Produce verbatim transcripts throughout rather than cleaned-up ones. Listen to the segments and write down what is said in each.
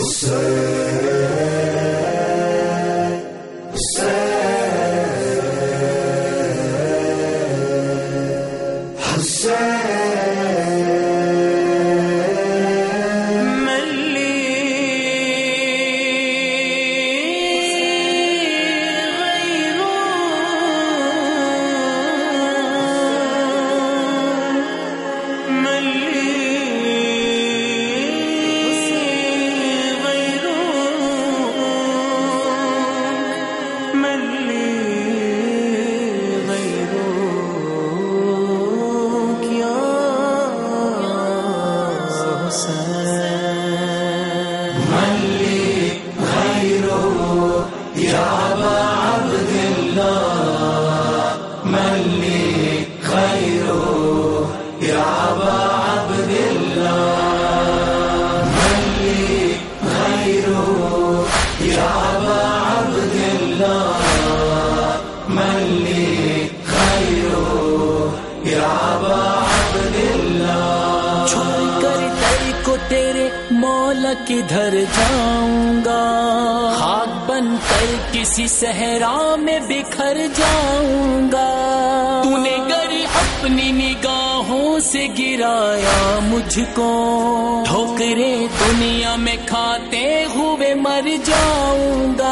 مولا کدھر جاؤں گا، خاک بن کر کسی صحرا میں بکھر جاؤں گا. تو نے گر اپنی نگاہوں سے گرایا مجھ کو، ٹھوکرے دنیا میں کھاتے ہوئے مر جاؤں گا.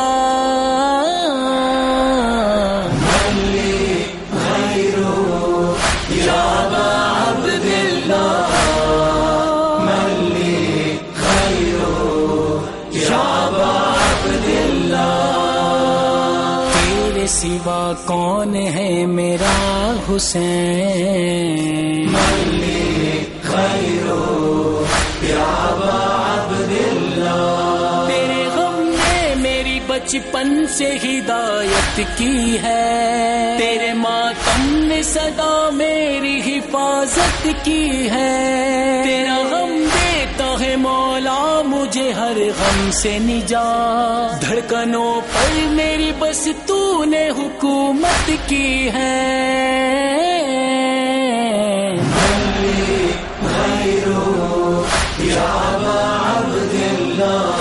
سوا کون ہے میرا حسین، ملک خیرو یا ابا عبداللہ. تیرے غم نے میری بچپن سے ہدایت کی ہے، تیرے ماتم نے سدا میری حفاظت کی ہے. تیرا غم دیتا ہے مولا مجھے ہر غم سے نجات، دھڑکنوں پر میری بس تو نے حکومت کی ہے. یا ابا عبداللہ،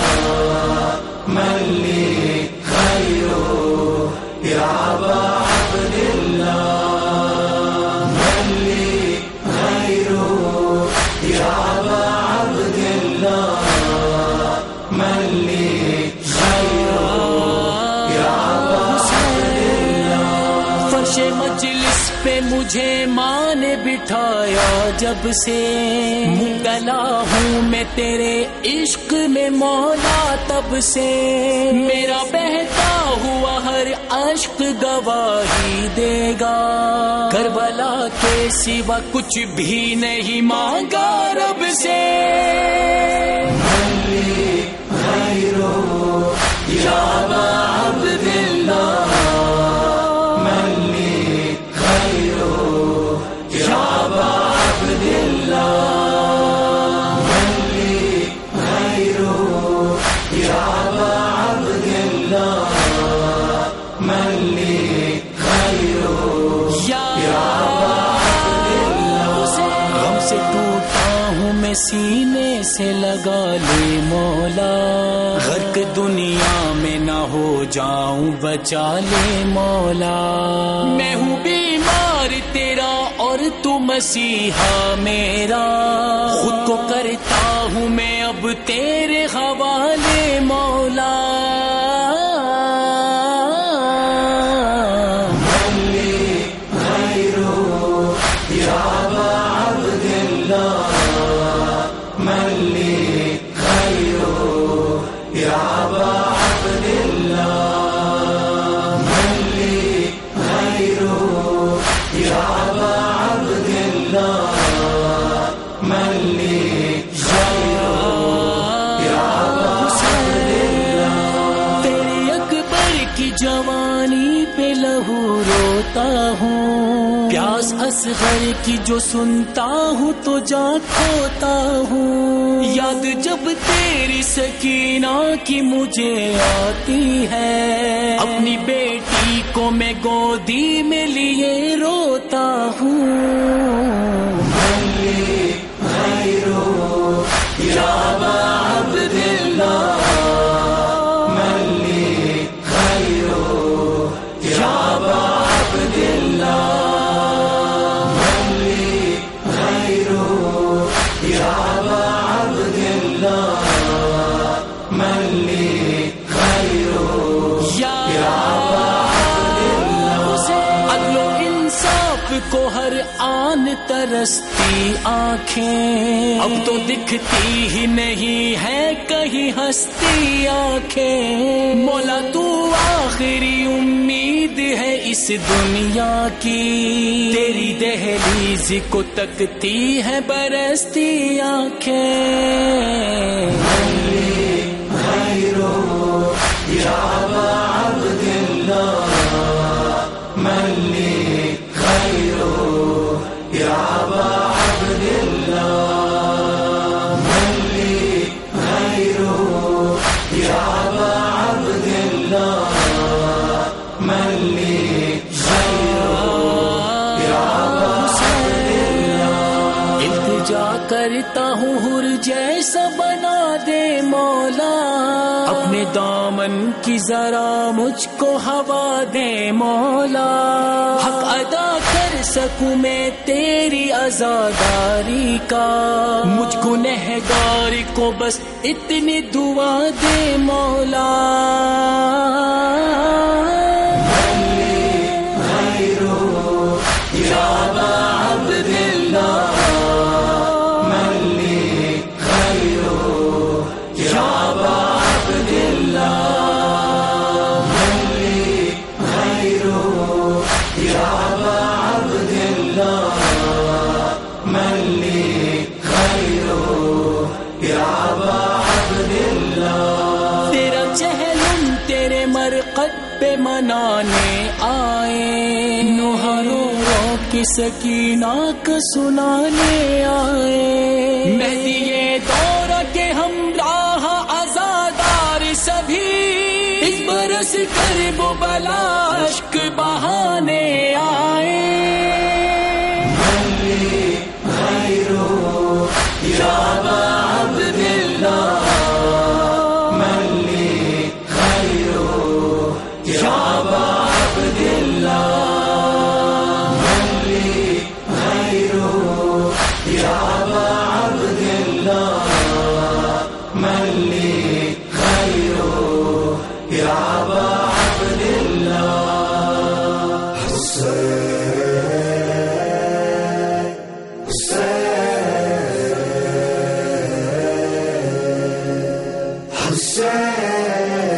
ملک خیرو یا ابا عبداللہ، ملک خیرو یا ابا عبداللہ، ملک خیرو یا ابا عبداللہ. فرش مجلس پہ مجھے ماں نے بٹھایا جب سے، مبتلا ہوں میں تیرے عشق میں مولا تب سے. میرا بہتا ہوا ہر اشک گواہی دے گا، کربلا کے سوا کچھ بھی نہیں مانگا رب سے. ملک خیرو یا ابا عبداللہ، ملک خیرو یا ابا عبداللہ، ملک خیرو یا ابا عبداللہ، ملک خیرو یا ابا عبداللہ. غم سے ٹوٹا ہوں میں سینے سے لگا لے مولا، غرق دنیا میں نہ ہو جاؤں بچا لے مولا. میں ہوں بیمار تیرا اور تو مسیحا میرا، خود کو کرتا ہوں میں اب تیرے حوالے مولا. ملک خیرو یا ابا عبداللہ، ملک خیرو یا ابا عبداللہ، ملک خیرو یا ابا عبداللہ، ملک خیرو یا ابا عبداللہ. تیرے اکبر کی جوانی پہ لہو روتا ہوں، پیاس اصغر کی جو سنتا ہوں تو جان کھوتا ہوں. یاد جب تیری سکینہ کی مجھے آتی ہے، اپنی بیٹی کو میں گودی میں لیے روتا ہوں. ملک خیرو یا ابا عبداللہ، برستی آنکھیں، اب تو دکھتی ہی نہیں ہے کہیں ہستی آنکھیں، مولا تو آخری امید ہے اس دنیا کی، تیری دہلیز کو تکتی ہے برستی آنکھیں۔ یا ابا عبداللہ ملی خیرو، یا ابا عبداللہ ملی خیرو، یا ابا عبداللہ ملی خیرو، یا ابا عبداللہ۔ التجا کرتا ہوں حر جیسا بنا دے مولا، اپنے دامن کی ذرا مجھ کو ہوا دے مولا، حق ادا کر سکوں میں تیری عزاداری کا، مجھ گنہگار کو بس اتنی دعا دے مولا۔ یا ابا عبداللہ ملی خیرو، یا ابا عبداللہ ملی خیرو، یا ابا عبداللہ ملی خیرو، یا ابا عبداللہ۔ تیرا چہلم تیرے مرقد پہ منانے آئے، نوحانوں کی سکینہ کا سنانے آئے، مہدی یہ دور کے ہمراہ عزادار سبھی، اس برس کرب و بلا اشک بہانے آئے۔ ملی خیرو، یا ابا عبداللہ ملی خیرو، یا ابا عبداللہ ملی خیرو، یا ابا عبداللہ ملی خیرو، یا ابا عبداللہ۔ حسین